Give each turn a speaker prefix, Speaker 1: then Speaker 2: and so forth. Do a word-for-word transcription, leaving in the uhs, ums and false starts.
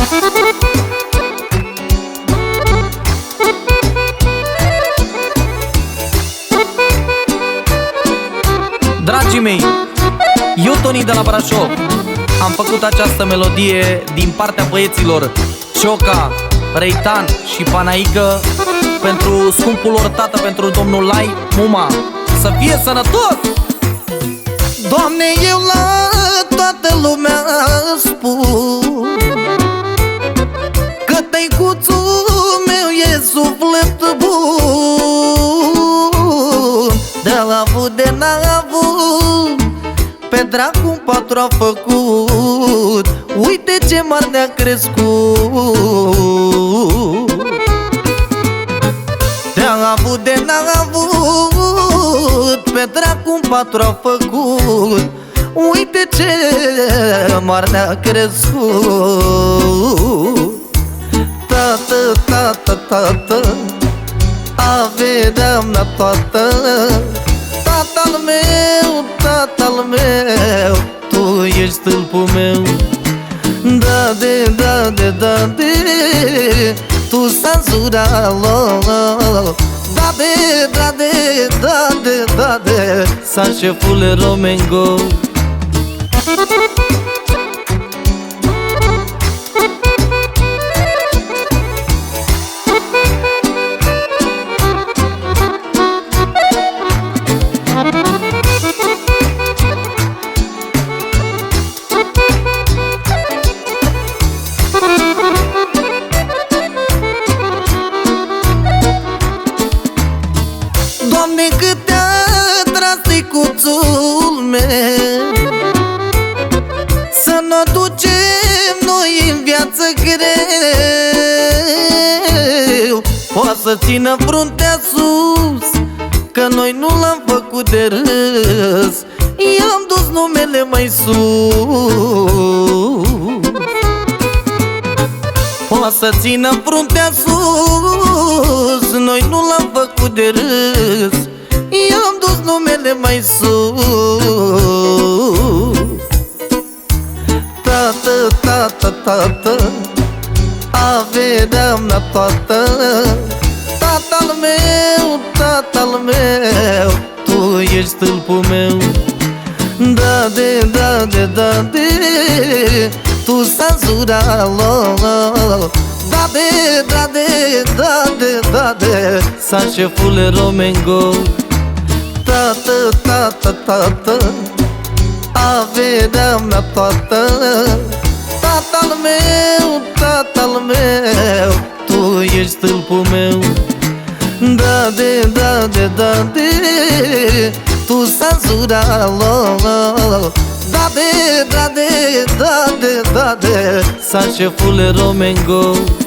Speaker 1: Dragii mei, eu, Toni de la Brașov, am făcut această melodie din partea băieților Cioca, Reitan și Panaică pentru scumpul lor tată, pentru domnul Lai Muma. Să fie sănătos!
Speaker 2: Doamne, eu la toată lumea spun că tăicuțul meu e suflet bun. De-a avut de n-a avut, pe dracu patru a făcut. Uite ce mare ne-a crescut. De-a avut de n-a avut, pe dracu patru a făcut. Uite ce mare ne-a crescut. Tată, tată, tată, aveam la toată. Tatăl meu, tatăl meu, tu ești stâlpul meu. Da de, da de, da de, tu s-a da de, da de, da de, da de, sa șefule Romengo. Doamne, cât te-a tras tăicuțul meu, să n-o ducem noi în viață greu. Poate să țină fruntea sus, că noi nu l-am făcut de râs. I-am dus numele mai sus. Poate să țină fruntea sus, noi nu l-am făcut de râs. I-am dus numele mai sus. Tată, tată, tată, aveam la toată. Tatăl meu, tatăl meu, tu ești stâlpul meu. Da de, da de, da de, tu s-a zurat. Da de, da de, da de, da de, sa șefule Romengo. Tată, tată, tată, aveam la toată. Tatăl meu, tatăl meu, tu ești stâlpul meu. Da de, da de, da de, tu s-a zurat. Da de, da de, da de, da de, sa șefule Romengo.